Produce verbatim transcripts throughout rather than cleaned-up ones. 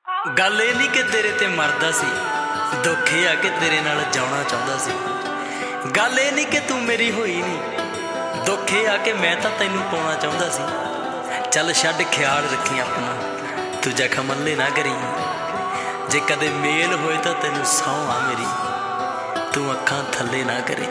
गल ये नहीं कि तेरे ते मरदा सी, दुख ये आ कि तेरे नाल जाना चाहता सी। गल ये नहीं कि तू मेरी होई नहीं, दुख ये आ कि मैं तां तैनूं पाउणा चाहता सी। चल छड्ड ख्याल रखी अपना, तू जख्म मल्ले ना करी। जे कदे मेल होए तां तैनूं सौं आ मेरी, तू अखां थल्ले ना करी।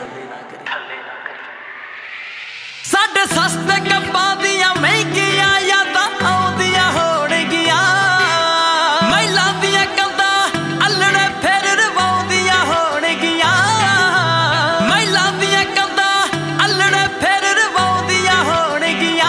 साडे सस्ते कप्पां दियां महंगियां यादां आउंदियां होणगियां, महिलां दियां कंधां अल्लड़े फिर रवाउंदियां होणगियां, महिलां दियां कंधां अल्लड़े फिर रवाउंदियां होणगियां।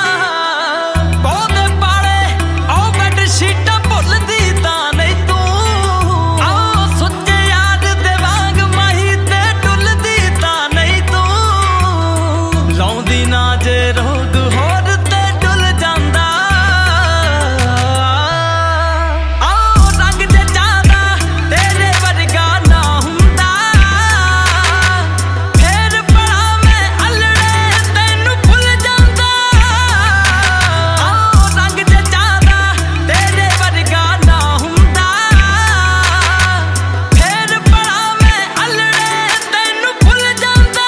पौधे पाले ओ बैड शीटां भुलदी तां नहीं तूं, आओ सुच्चे याद दे वांग माही ते डुलदी तां नहीं तूं। लाउंदी ना जे रोग होर ते डुल जांदा, आओ रंग जे जादा तेरे वर्गा ना हुंदा। फिर बड़ा मैं अल्लड़े तैनूं भुल जांदा, आओ रंग जे जादा तेरे वर्गा ना हुंदा। फिर बड़ा मैं अल्लड़े तैनूं भुल जांदा।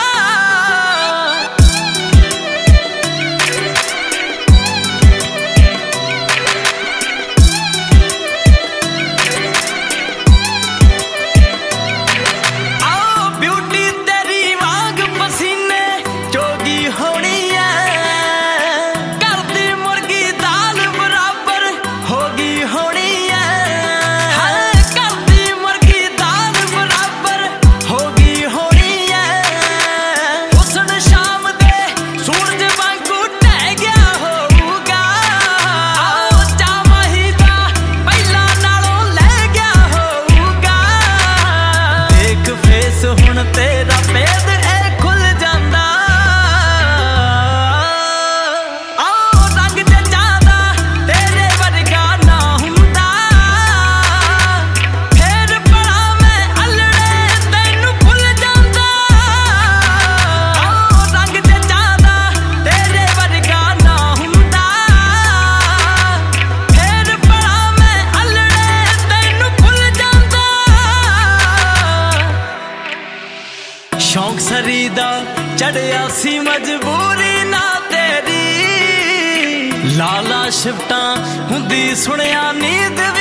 आओ ब्यूटी तेरी वांग पसीने जोगी होनी है, करदी मुर्गी दाल बराबर होगी होनी है। हाय करदी मुर्गी दाल बराबर होगी होनी है। हुस्न शाम दे सूरज वांगू ढह गया होऊगा, आओ चावाही दा पहिला नालों लै गया होऊगा। देख फेस हुण तेरा भेद ए खुल जांदा, आओ रंग जे जादा तेरे वर्गा ना हुंदा। फिर बड़ा मैं अल्लड़े तैनूं भुल जांदा, आओ रंग जे जादा तेरे वर्गा ना हुंदा। फिर बड़ा मैं अल्लड़े तैनूं भुल जांदा। शौक सरी दा चढ़िया सी मजबूरी ना तेरी, लाला शिफ्टां हुंदी सुनिया नींद